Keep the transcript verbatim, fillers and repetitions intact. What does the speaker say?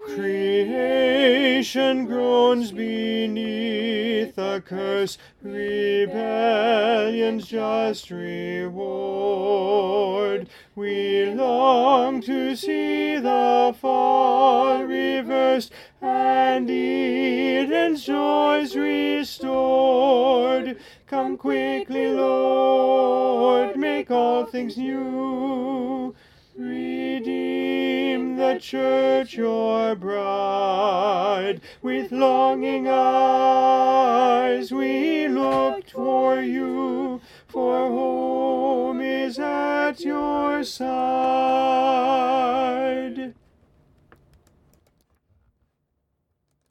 Creation groans beneath the curse, rebellion's just reward. We long to see the fall reversed, and Eden's joys restored. Come quickly, Lord, make all things new. Redeem the church, your bride. With longing eyes we look for you, for home is at your side.